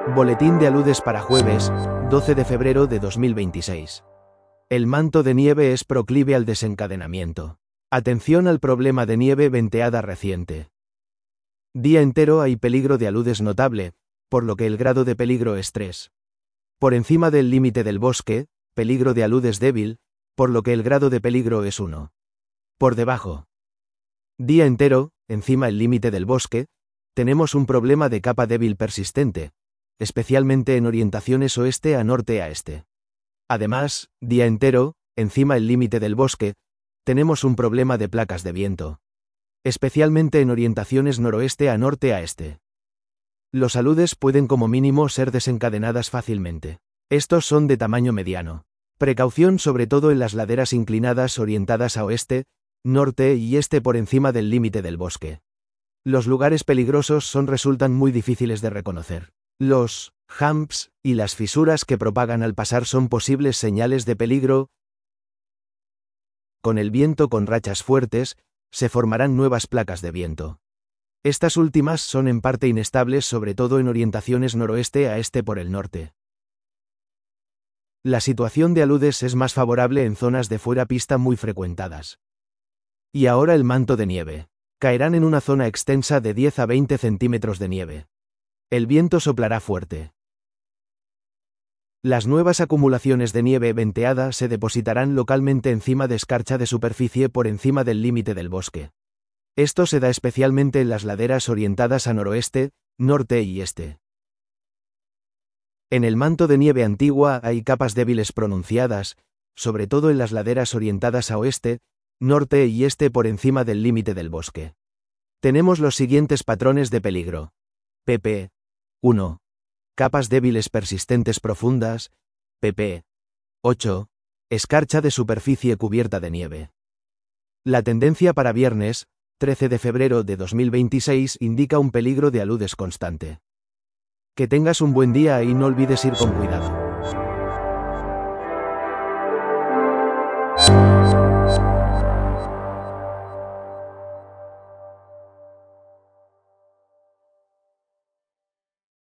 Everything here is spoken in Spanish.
Boletín de aludes para jueves, 12 de febrero de 2026. El manto de nieve es proclive al desencadenamiento. Atención al problema de nieve venteada reciente. Día entero hay peligro de aludes notable, por lo que el grado de peligro es 3. Por encima del límite del bosque, peligro de aludes débil, por lo que el grado de peligro es 1. Por debajo. Día entero, encima el límite del bosque, tenemos un problema de capa débil persistente, especialmente en orientaciones oeste a norte a este. Además, día entero, encima el límite del bosque, tenemos un problema de placas de viento, especialmente en orientaciones noroeste a norte a este. Los aludes pueden como mínimo ser desencadenadas fácilmente. Estos son de tamaño mediano. Precaución sobre todo en las laderas inclinadas orientadas a oeste, norte y este por encima del límite del bosque. Los lugares peligrosos resultan muy difíciles de reconocer. Los humps y las fisuras que propagan al pasar son posibles señales de peligro. Con el viento con rachas fuertes, se formarán nuevas placas de viento. Estas últimas son en parte inestables sobre todo en orientaciones noroeste a este por el norte. La situación de aludes es más favorable en zonas de fuera pista muy frecuentadas. Y ahora el manto de nieve. Caerán en una zona extensa de 10 a 20 centímetros de nieve. El viento soplará fuerte. Las nuevas acumulaciones de nieve venteada se depositarán localmente encima de escarcha de superficie por encima del límite del bosque. Esto se da especialmente en las laderas orientadas a noroeste, norte y este. En el manto de nieve antigua hay capas débiles pronunciadas, sobre todo en las laderas orientadas a oeste, norte y este por encima del límite del bosque. Tenemos los siguientes patrones de peligro. pp. 1. Capas débiles persistentes profundas. pp. 8. Escarcha de superficie cubierta de nieve. La tendencia para viernes, 13 de febrero de 2026 indica un peligro de aludes constante. Que tengas un buen día y no olvides ir con cuidado.